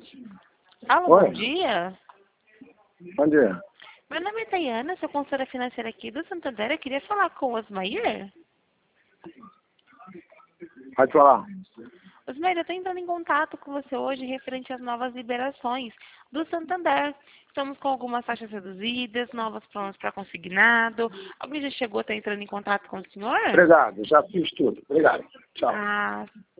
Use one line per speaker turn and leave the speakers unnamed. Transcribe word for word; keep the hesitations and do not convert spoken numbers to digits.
Alô,
Oi.
bom dia.
Bom dia.
Meu nome é Tayana, sou consultora financeira aqui do Santander. Eu queria falar com o Osmair.
Pode falar.
Osmair, eu estou entrando em contato com você hoje referente às novas liberações do Santander. Estamos com algumas taxas reduzidas, novos planos para consignado. Alguém já chegou a estar entrando em contato com o senhor?
Obrigado, já fiz tudo. Obrigado. Tchau.
Ah,